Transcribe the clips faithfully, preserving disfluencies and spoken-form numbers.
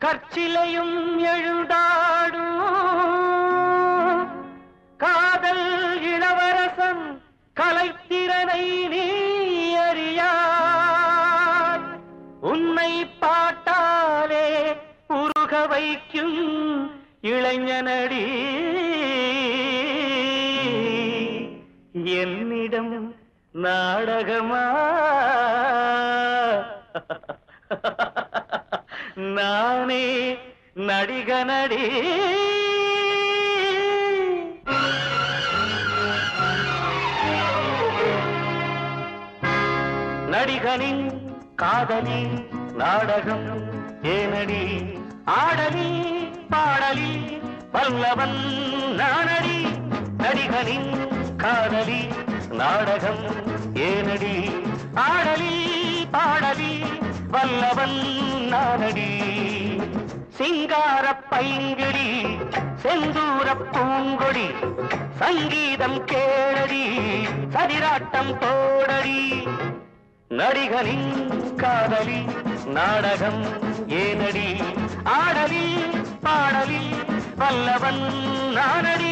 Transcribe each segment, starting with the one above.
கற்சிலையும் எழுந்தாடும் காதல் இளவரசன் கலைத்திறனை நீ அறியாய். உன்னை பாட்டாலே உருக வைக்கும் இளைஞனடி என்னிடம் நாடகமா நானே நடிகனடி. நடிகனின் காதலி நாடகம் ஏனடி ஆடலி பாடலி வல்லவன் நானடி. நடிகனின் காதலி நாடகம் ஏனடி ஆடலி பாடலி வல்லவன் நானடி. சிங்கார பைங்கிடி செந்தூர பூங்கொடி சங்கீதம் கேளடி சரிராட்டம் தோடடி. நடிகனின் காதலி நாடகம் ஏனடி ஆடலி பாடலி வல்லவன் நானடி.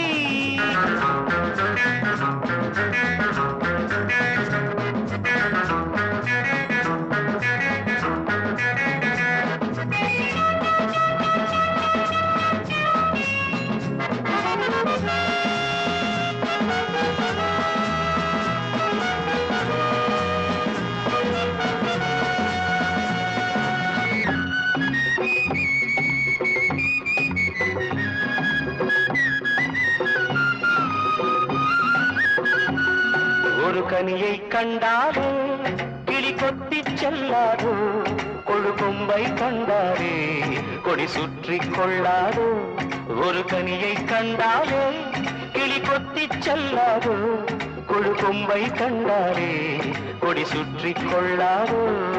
ஒரு கனியை கண்டாலே கிளி கொத்தி செல்லாதோ, கொழு கொம்பை கண்டாலே கொடி சுற்றி கொள்ளாதோ. ஒரு கனியை கண்டாலே கிளி கொத்தி செல்லாதோ, கொழு கொம்பை கண்டாலே கொடி சுற்றி கொள்ளாதோ.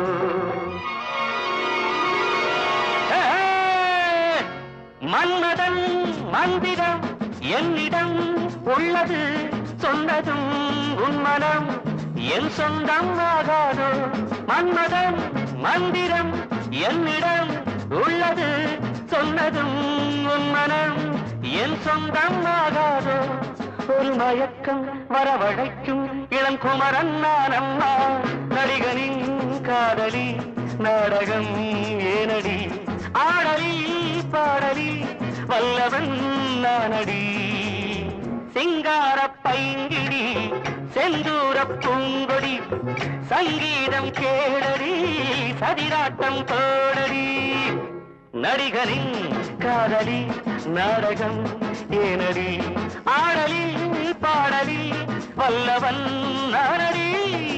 மன்மதன் மந்திரம் என்னிடம் உள்ளது, சொன்னதும் உன் மனம் என் சொந்தம் ஆகாதோ. மன்மதன் மந்திரம் என்னிடம் உள்ளது, சொன்னதும் உன் மனம் என் சொந்தம் ஆகாதோ. ஒரு மயக்கம் வரவழைக்கும் இளங்குமரன் நானம்மா. நடிகனின் காதலி நாடகம் ஏனடி ஆடலி பாடலி வல்லவன் நானடி. சிங்கார பைங்கிடி செந்தூர பூங்கொடி சங்கீதம் கேளடி சரிராட்டம் தோடடி. நடிகனின் காதலி நாடகம் ஏனடி ஆடலி பாடலி வல்லவன் நானடி.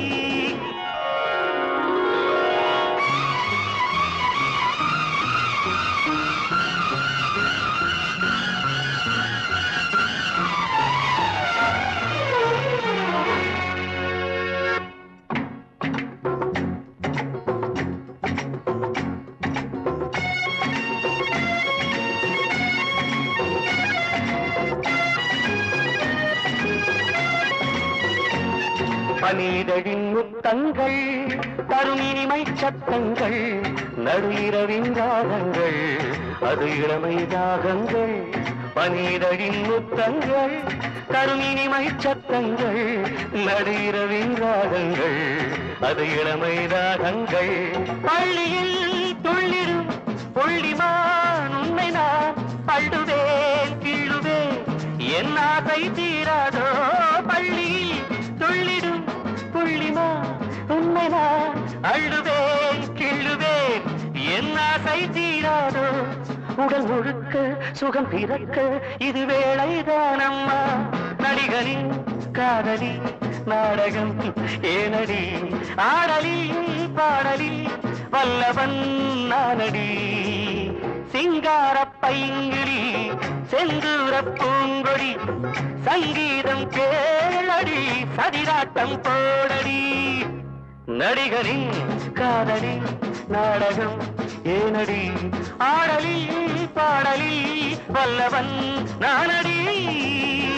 பனிதழின் முத்தங்கள் தரும் இனிமை சத்தங்கள், நடு இரவின் ராகங்கள் அது இளமை ராகங்கள். பனிதழின் முத்தங்கள் தரும் இனிமை சத்தங்கள், நடு இரவின் ராகங்கள் அது இளமை ராகங்கள். பள்ளியில் துள்ளிடும் புள்ளிமான் உன்னை நான் பள்ளுவேன் கிள்ளுவேன் என் ஆசை தீராதோ. பள்ளியில் துள்ளிடும் புள்ளிமா உன்னை நான் அள்ளுவேன் கிள்ளுவேன் என் ஆசை தீராதோ. உடல் முழுக்க சுகம் பிறக்க இது வேளைதானம்மா. நடிகனின் காதலி நாடகம் ஏனடி ஆடலி பாடலி வல்லவன் நானடி. சிங்கார பைங்கிடி செந்தூர பூங்கொடி சங்கீதம் கேளடி சரிராட்டம் போடடி. நடிகரின் காதலி நாடகம் ஏனடி ஆடலி பாடலி வல்லவன் நானடி.